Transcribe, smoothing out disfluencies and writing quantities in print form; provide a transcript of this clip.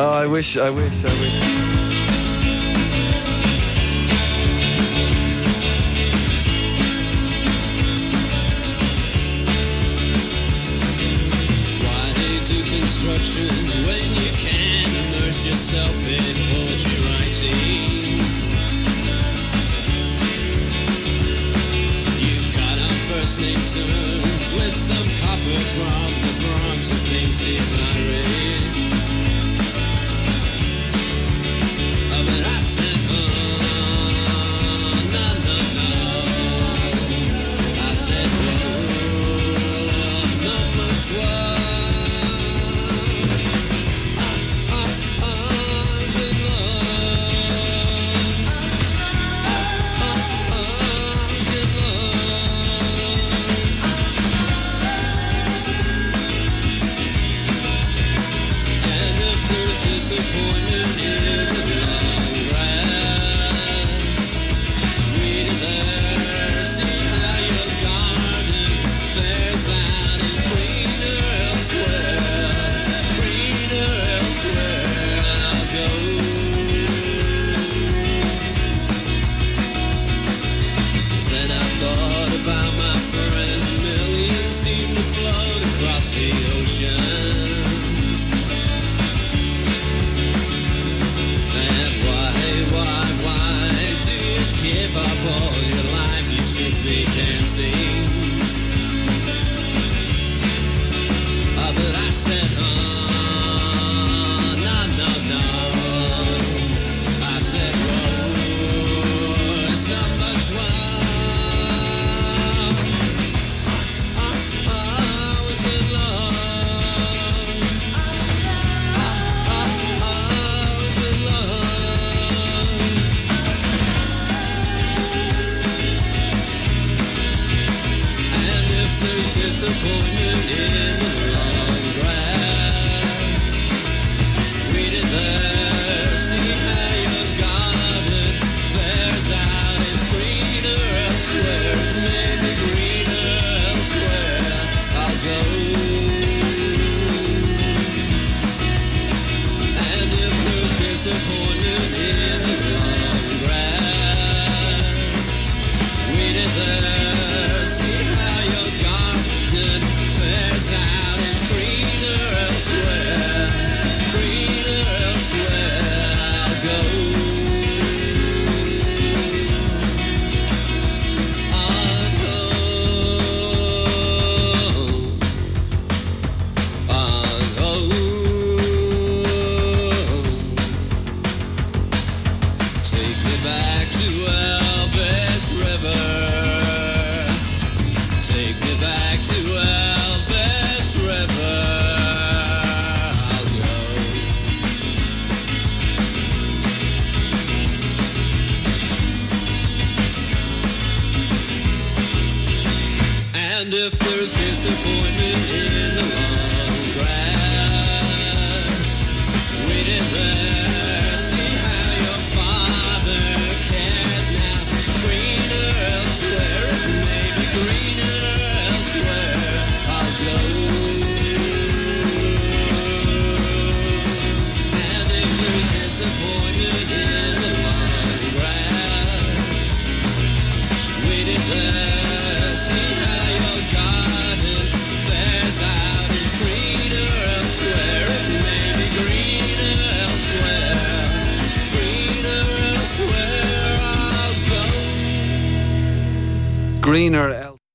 Oh, I wish. When you can immerse yourself in poetry writing, you've got our first name terms with some copper from the Bronx who thinks he's Irish. But I said, no. I said, number 12. And if there's disappointment in the long grass, read it there, see how your father cares now. Greener elsewhere, it may be greener elsewhere, I'll go. And if there's disappointment in the long grass, read it there, see how greener